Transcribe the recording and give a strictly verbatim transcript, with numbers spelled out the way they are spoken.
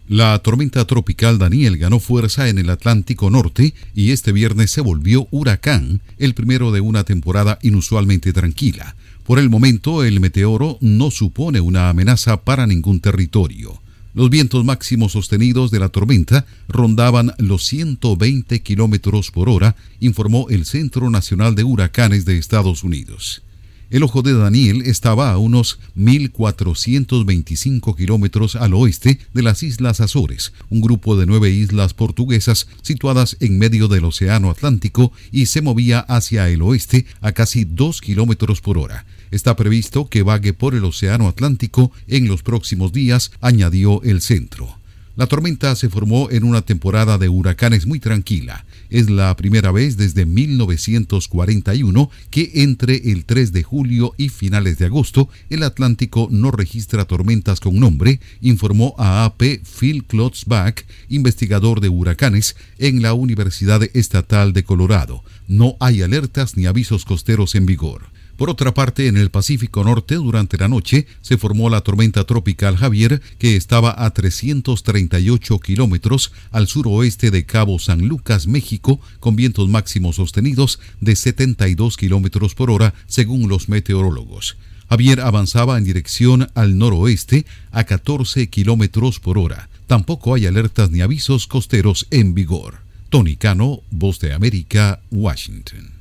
La tormenta tropical Daniel ganó fuerza en el Atlántico Norte y este viernes se volvió huracán, el primero de una temporada inusualmente tranquila. Por el momento, el meteoro no supone una amenaza para ningún territorio. Los vientos máximos sostenidos de la tormenta rondaban los ciento veinte kilómetros por hora, informó el Centro Nacional de Huracanes de Estados Unidos. El ojo de Daniel estaba a unos mil cuatrocientos veinticinco kilómetros al oeste de las Islas Azores, un grupo de nueve islas portuguesas situadas en medio del Océano Atlántico, y se movía hacia el oeste a casi dos kilómetros por hora. Está previsto que vague por el Océano Atlántico en los próximos días, añadió el centro. La tormenta se formó en una temporada de huracanes muy tranquila. Es la primera vez desde mil novecientos cuarenta y uno que entre el tres de julio y finales de agosto el Atlántico no registra tormentas con nombre, informó a A P Phil Klotzbach, investigador de huracanes en la Universidad Estatal de Colorado. No hay alertas ni avisos costeros en vigor. Por otra parte, en el Pacífico Norte, durante la noche, se formó la tormenta tropical Javier, que estaba a trescientos treinta y ocho kilómetros al suroeste de Cabo San Lucas, México, con vientos máximos sostenidos de setenta y dos kilómetros por hora, según los meteorólogos. Javier avanzaba en dirección al noroeste a catorce kilómetros por hora. Tampoco hay alertas ni avisos costeros en vigor. Tony Cano, Voz de América, Washington.